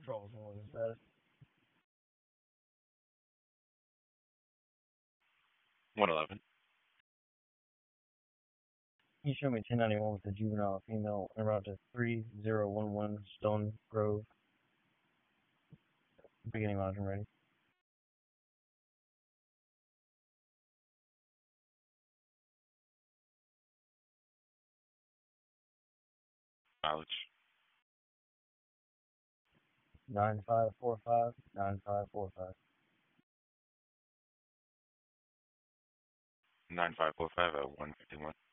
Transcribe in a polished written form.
Controls more than that. One 11. Can you show me 1091 with the juvenile female en route to 3011 Stone Grove? Beginning margin ready. Mileage. 9545, 9545. 9545 at 151.